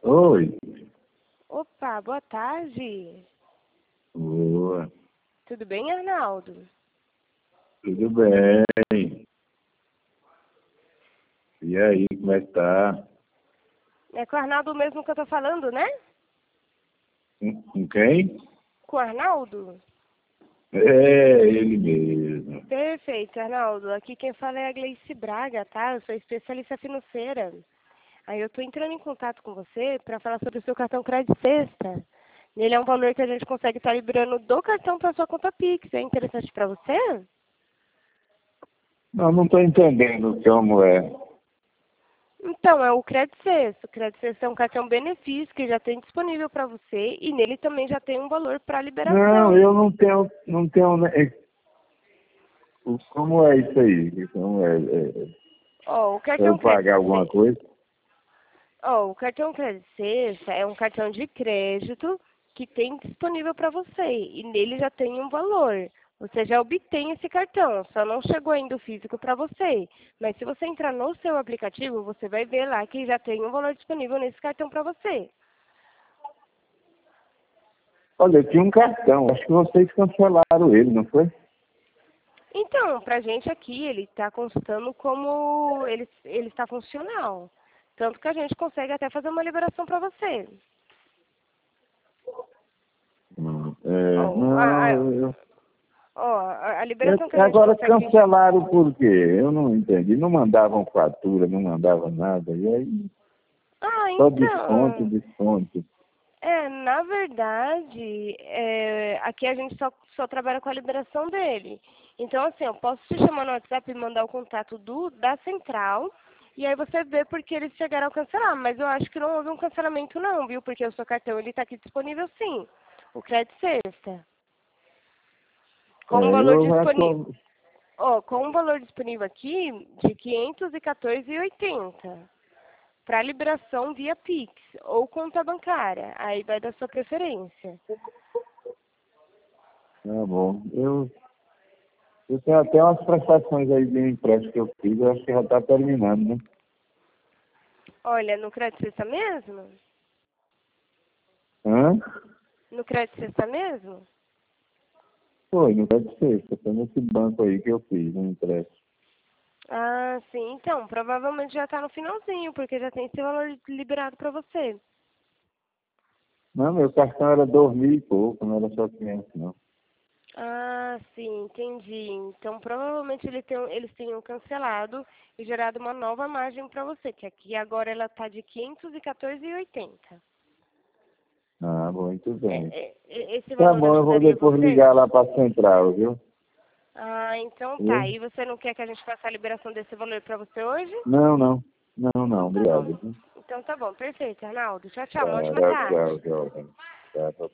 Oi. Opa, boa tarde. Boa. Tudo bem, Arnaldo? Tudo bem? E aí, como é que tá? É com o Arnaldo mesmo que eu tô falando, né? Com quem? Com o Arnaldo? É, ele mesmo. Perfeito, Arnaldo. Aqui quem fala é a Gleice Braga, tá? Eu sou especialista financeira. Aí eu tô entrando em contato com você para falar sobre o seu cartão Crédito Sexta. Nele é um valor que a gente consegue estar liberando do cartão para sua conta Pix. É interessante para você? Não estou entendendo como é. Então, é o Crédito Sexta. O Crédito Sexta é um cartão benefício que já tem disponível para você e nele também já tem um valor para Não, liberação. eu não tenho. Como é isso aí? Como Ó, o eu cartão Crédito pagar alguma Sexta. coisa? Ó, o cartão Crédito Sexta é um cartão de crédito que tem disponível para você e nele já tem um valor. Você já obtém esse cartão, só não chegou ainda o físico para você. Mas se você entrar no seu aplicativo, você vai ver lá que já tem um valor disponível nesse cartão para você. Olha, eu tinha um cartão. Acho que vocês cancelaram ele, não foi? Então, para a gente aqui, ele está constando como ele está funcional. Tanto que a gente consegue até fazer uma liberação para você. Ó, Não, a liberação que a gente agora consegue. cancelaram por quê? Eu não entendi. Não mandavam fatura, não mandavam nada. E aí, Ah, só desconto, então. desconto. Na verdade, aqui a gente só trabalha com a liberação dele. Então, assim, eu posso te chamar no WhatsApp e mandar o contato da central. E aí você vê porque eles chegaram a cancelar. Mas eu acho que não houve um cancelamento não, viu? Porque o seu cartão, ele está aqui disponível sim. O Crédito Sexta. Com um valor Eu já disponível. tô... Ó, com um valor disponível aqui de 514,80 para liberação via Pix ou conta bancária. Aí vai da sua preferência. Tá bom. Eu tenho até umas prestações aí de empréstimo que eu fiz. Eu acho que já está terminando, né? Olha, no Crédito Sexta mesmo? Hã? No Crédito Sexta mesmo? Foi, não deve ser. Foi nesse banco aí que eu fiz um empréstimo. Ah, sim. Então, provavelmente já está no finalzinho, porque já tem esse valor liberado para você. Não, meu cartão era 2.000 e pouco, não era só 500, não. Ah, sim, entendi. Então, provavelmente eles tenham cancelado e gerado uma nova margem para você, que aqui agora ela está de 514,80. Ah, muito bem. Esse Tá valor bom, eu vou ajudaria depois você? ligar lá para a central, viu? Ah, então tá. Viu? E você não quer que a gente faça a liberação desse valor para você hoje? Não, não. Não, Então não, tá obrigado. bom. Então tá bom, perfeito, Arnaldo. Tchau, tchau. Uma ótima Tchau, tchau, tarde. tchau. Tchau, tchau.